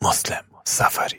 مسلم سفری.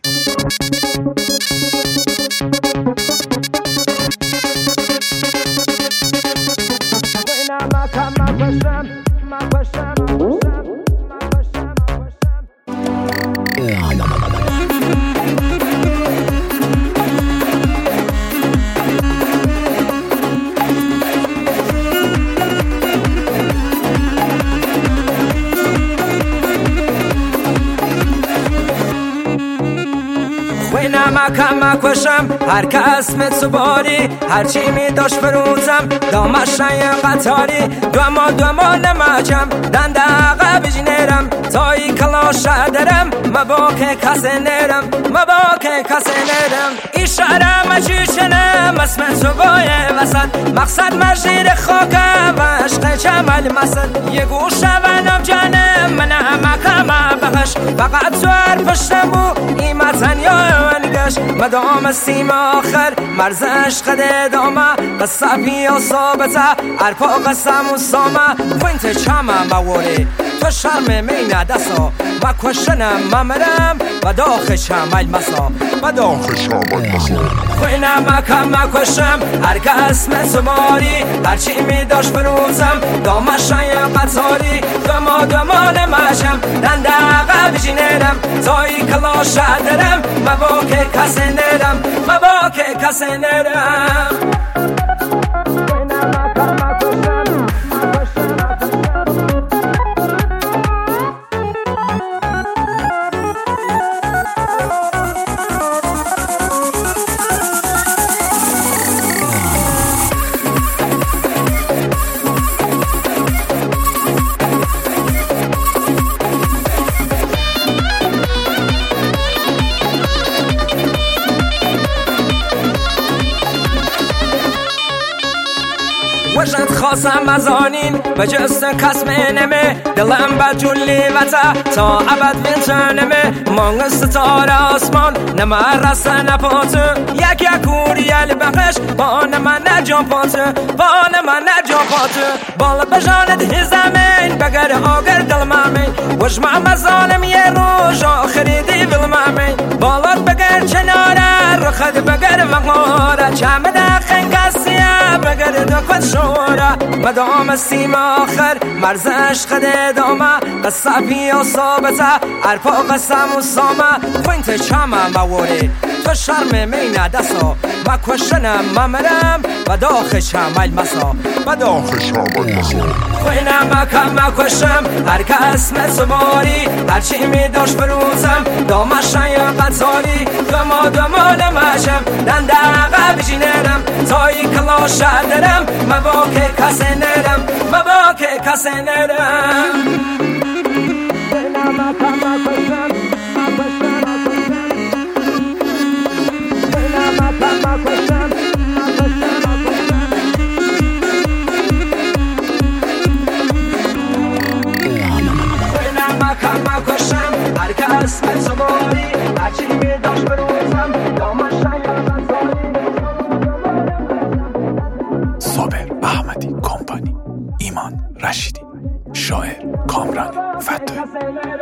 مکم کشم هر کس متسواری هرچی می داشت فروزم دامشنی قطاری دوما نمجم دنده عقب جنرم تایی کلاش درم مباک کسی نرم ایشاره مجیشنم اسم سوای وسط مقصد مجیر خاکم و عشق جمال مسد یه گوشه ونم جانم من مکم بخش فقط زور پشتم بو ایمتن یا مدام سیم آخر مرز عشق دامه قصبی و صابته ارپا قسم و سامه فینت چمه موری تو شرم مینه دستا و کشنم ممرم و داخش همال مسا خوینه مکم کشم هر کس متسواری هرچی می داشت فروزم دامشنی قطاری دوما نمشم دنده عقب جنرم تایی کلاش درم مباک کسی نرم وجد خواستم از آنین به جست کسم نمه دلم با جلی وطا تا عبد وینتنمه مانگ ستاره آسمان نما رسته نپاتو یک کوریل بخش بان من نجا پاتو بالا بجاند هزمین بگر آگر دل مامین وجمع مظالم یه روش آخری دی بل مامین بالات بگر چناره رخد بگر مغاره چم دخن کسیه بگر دکت شورا مدام سیم آخر مرز عشق دامه قصبی و صابته ارپا قسم و سامه فینت چمه موری تو شرم مینه دستا و کشنم ممرم و داخش همال مسا خوینه مکم کشم هر کس متسواری هرچی می داشت فروزم دامشنی قطاری دوما نمشم دنده عقب جنرم تایی کلاش درم مباک کسی نرم هر کس متسواری هرچی می داشت بروزم دامشنی صابر احمدی کمپانی، ایمان رشیدی، شاعر کامران فتوح.